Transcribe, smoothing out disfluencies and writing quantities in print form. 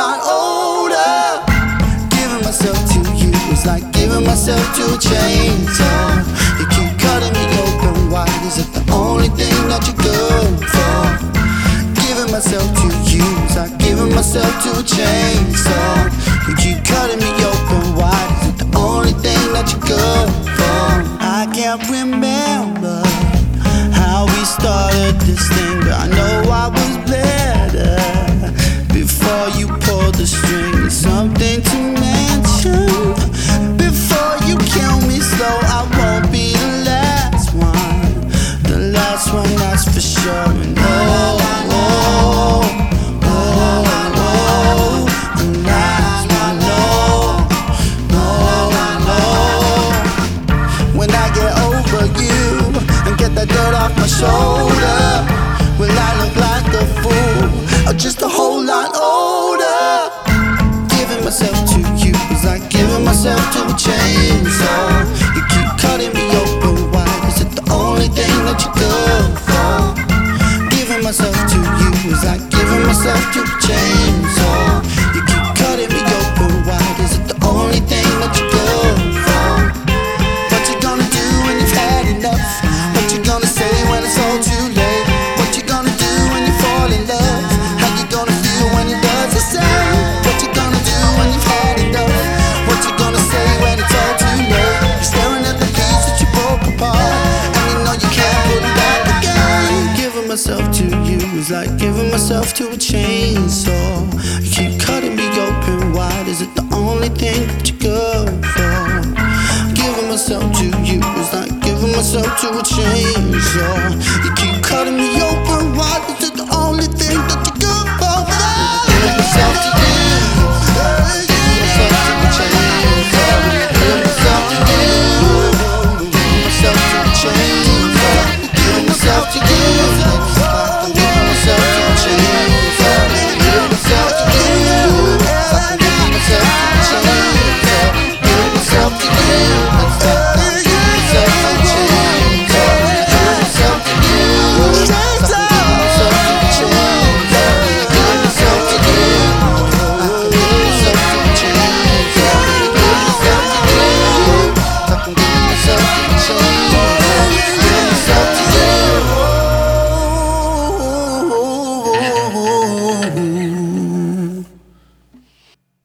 lot older. Giving myself to you is like giving myself to a chainsaw. You keep cutting me open wide. Is it the only thing that you're good for? Giving myself to you is like giving myself to a chainsaw. You keep cutting me open wide. Is it the only thing that you're good for? I can't remember how we started this thing, but I know I was better before you pulled the string. It's something to mention before you kill me slow. I won't be the last one, that's for sure. And that dirt off my shoulder, will I look like a fool or just a whole lot older? Giving myself to you is like giving myself to a chainsaw. You keep cutting me open wide. Is it the only thing that you're good for? Giving myself to you is like giving myself to a chainsaw. You keep cutting me open wide. Is it the only thing that you're good for? What you gonna do when you've had enough? What you gonna say when it's all too late? What you gonna do when you fall in love? How you gonna feel when it does the same? What you gonna do when you've had enough? What you gonna say when it's all too late? You're staring at the piece that you broke apart, and you know you can't put it back again. Giving myself to you is like giving myself to a chainsaw. You keep cutting me open wide. Is it the only thing that you're good for? Giving myself to you is like giving myself to a chainsaw. You keep cutting me open